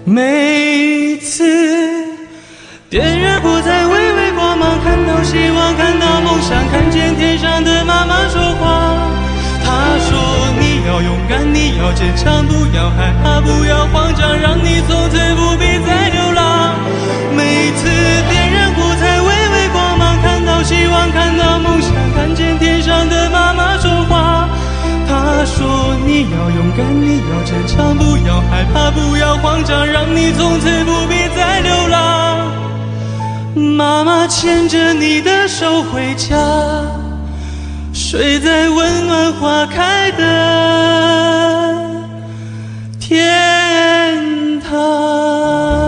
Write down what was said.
每次点燃火柴，微微光芒，看到希望，看到梦想，看见天上的妈妈说话。她说你要勇敢，你要坚强，不要害怕，不要慌张，让你从此不必再流浪。每次点燃火柴，微微光芒，看到希望，看到梦想，看见天上的妈妈说话。她说你要勇敢，你要坚强，不要害怕，不要慌张，让你从此不必再流浪。妈妈牵着你的手回家，睡在温暖花开的天堂。